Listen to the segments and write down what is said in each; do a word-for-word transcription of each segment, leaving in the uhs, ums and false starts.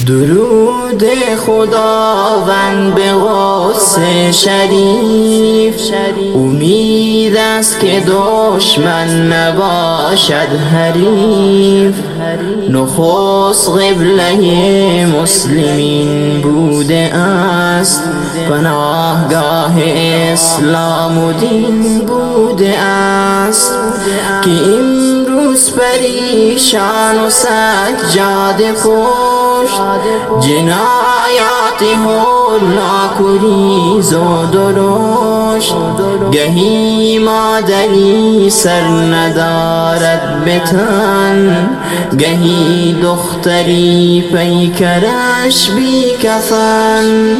درود خداوند به قدس شریف، امید است که دشمن نباشد حریف. نخست قبله مسلمین بوده است، پناهگاه اسلام و دین بوده است. که امروز پریشان و سجاده پشت، جنایات هولناک و ریز و درشت. گهی مادری سر ندارد به تن، گهی دختری پیکرش بی کفن.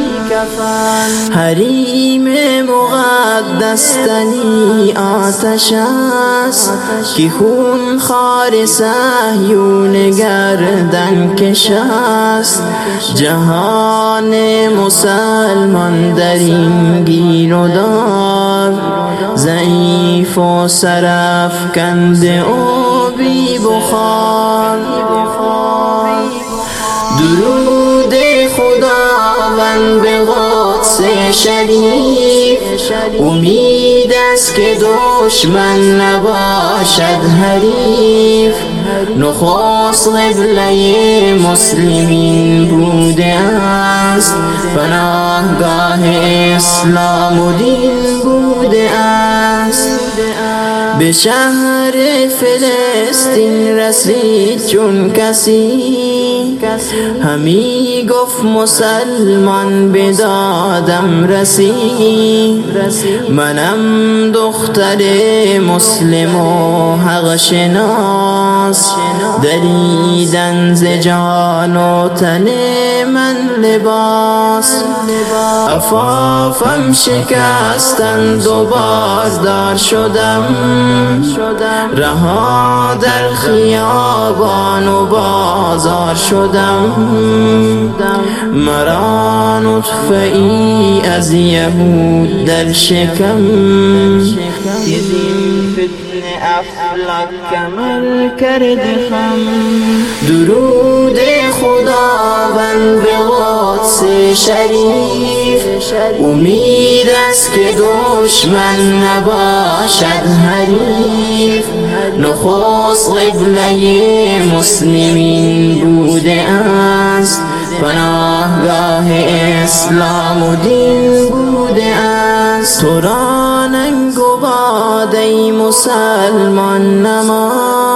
حریم مقدس تنی آتش است، که خون خار صهیون گردن کش است. جهان مسلمان در این گیر و دار، ضعیف و سرافکنده و بی بخار. درود خداوند به قدس شریف، امید است که دشمن نباشد حریف. نخست قبله مسلمین بوده است، پناهگاه اسلام و دین بوده است. به شهر فلسطین رسید چون کسی، همی گفت مسلمان به دادم رسی. منم دختر مسلم و حق شناس، دریدن ز جان و تن من لباس. عفافم شکستند و بازدار شدم، رها در خیابان و بازار شدم. مرا نطفه ای از یهود در شکم، این فتنه افلاک کمر کرده خم. درود خداوند به قدس شریف، امید است که دشمن نباشد حریف. نخست قبله مسلمین بوده است، پناهگاه اسلام و دین بوده است. تو را ننگ و باد ای مسلمان نما،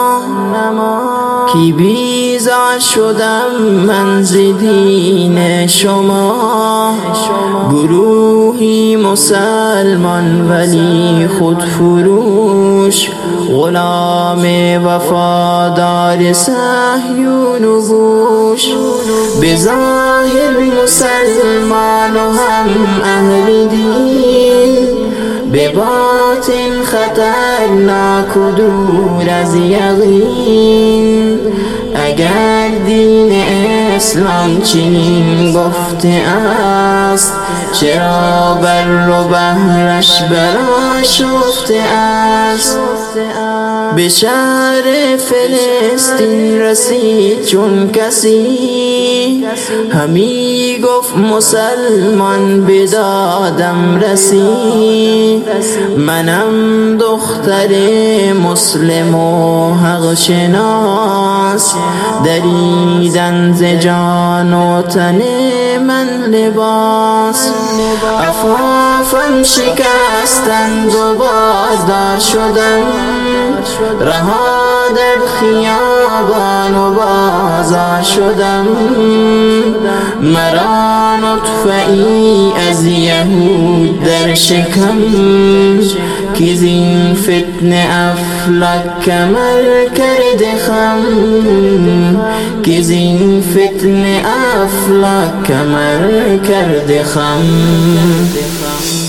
کی بیزار شدم من ز دین شما. گروهی مسلمان ولی خود فروش، غلام وفادار صهیون و گوش. به ظاهر مسلمان و هم اهل دین، به باطن خطرناک و دور از یقین. اگر دین اسلام چنین گفته است، چرا بر و بحرش برآشفته است. به شهر فلسطین رسید چون کسی، همی گفت مسلمان به دادم رسی. منم دختر مسلم و حق شناس، دریدن ز جان و تن من لباس. عفافم شکستند و بازدار شدم، رها در خیابان و بازار شدم. مرا نطفه ای از یهود در شکم، که زین فتنه افلاک کمر کرده خم. که زین فتنه افلاک کمر کرده خم.